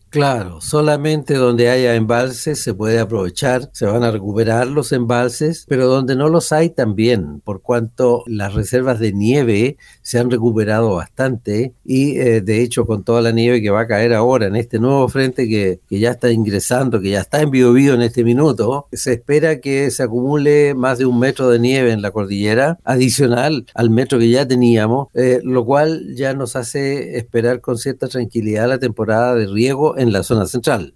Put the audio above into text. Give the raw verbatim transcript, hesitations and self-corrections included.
Claro, solamente donde haya embalses se puede aprovechar, se van a recuperar los embalses, pero donde no los hay también, por cuanto las reservas de nieve se han recuperado bastante y eh, de hecho con toda la nieve que va a caer ahora en este nuevo frente que, que ya está ingresando, que ya está en Biobío en este minuto, se espera que se acumule más de un metro de nieve en la cordillera, adicional al metro que ya teníamos, eh, lo cual ya nos hace esperar con cierta tranquilidad la temporada de riego en la zona central.